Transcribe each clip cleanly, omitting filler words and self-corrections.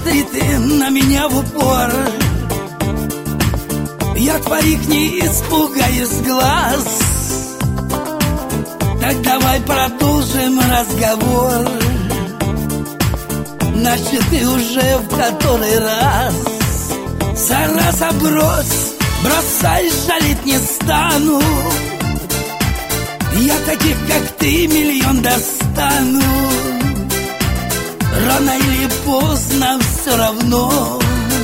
посмотри ты на меня в упор. Я твоих не испугаю с глаз. Так давай продолжим разговор. Значит, ты уже в который раз. Зараза, бросай, жалеть не стану. Я таких, как ты, миллион достану. Рано или поздно все равно.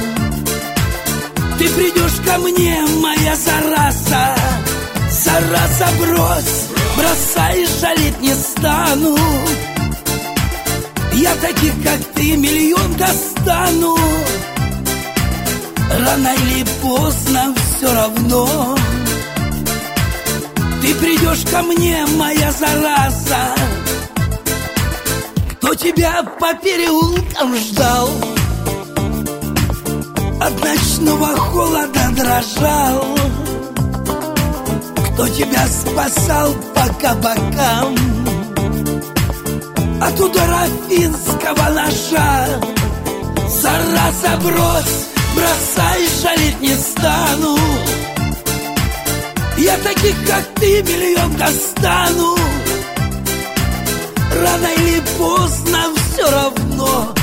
Ты придешь ко мне, моя зараза. Зараза, бросай, жалеть не стану. Я таких, как ты, миллион достану. Рано или поздно все равно. Ты придешь ко мне, моя зараза. Кто тебя по переулкам ждал, от ночного холода дрожал, кто тебя спасал по кабакам от удара финского ножа. Зараза, бросай, жалеть не стану. Я таких, как ты, миллион достану. Рано или поздно все равно.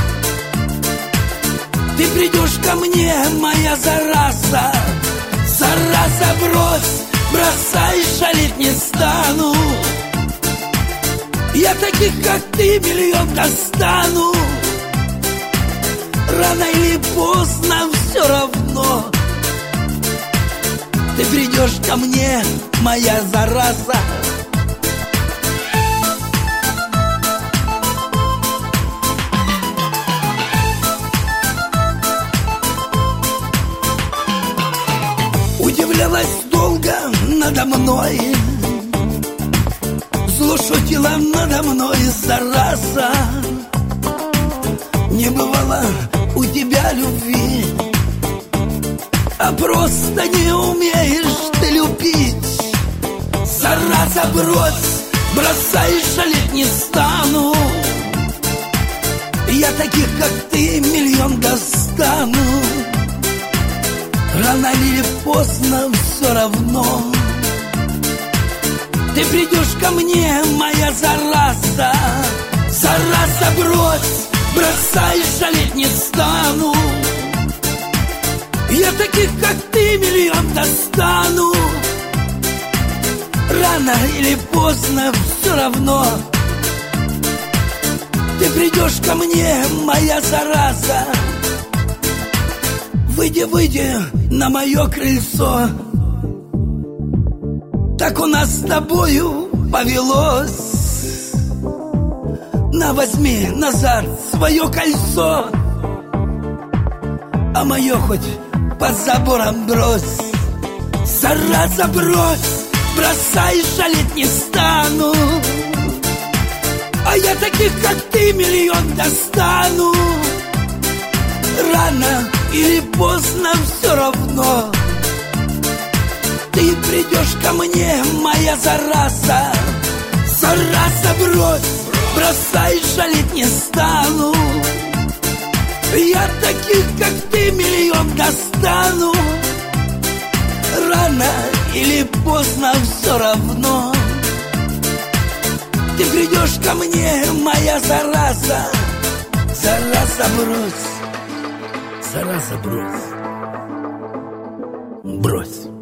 Ты придешь ко мне, моя зараза. Зараза, бросай, жалеть не стану. Я таких, как ты, миллион достану. Рано или поздно все равно. Ты придешь ко мне, моя зараза. Удивлялась долго надо мной, зло шутила надо мной, зараза. Не бывало у тебя любви, а просто не умеешь ты любить. Зараза, бросай, жалеть не стану. Я таких, как ты, миллион достану. Рано или поздно все равно. Ты придешь ко мне, моя зараза. Зараза, бросай, жалеть не стану. Я таких, как ты, миллион достану. Рано или поздно все равно. Ты придешь ко мне, моя зараза. Выйди на мое крыльцо. Так у нас с тобою повелось. На, возьми назад свое кольцо, а мое хоть под забором брось. Зараза, бросай, жалеть не стану. А я таких, как ты, миллион достану. Рано или поздно все равно. Ты придешь ко мне, моя зараза. Зараза, бросай, жалеть не стану. Я таких, как ты, миллион достану. Рано или поздно все равно. Ты придешь ко мне, моя зараза. Зараза, зараза, брось.